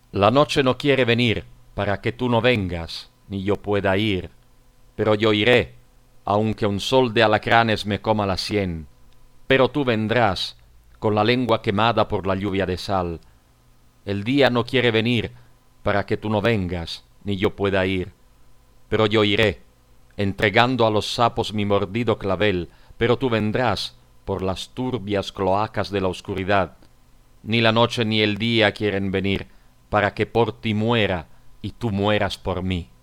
La noche no quiere venir para que tú no vengas, ni yo pueda ir, pero yo iré, aunque un sol de alacranes me coma la sien. Pero tú vendrás, con la lengua quemada por la lluvia de sal. El día no quiere venir para que tú no vengas, ni yo pueda ir, pero yo iré, entregando a los sapos mi mordido clavel, pero tú vendrás por las turbias cloacas de la oscuridad. Ni la noche ni el día quieren venir para que por ti muera y tú mueras por mí.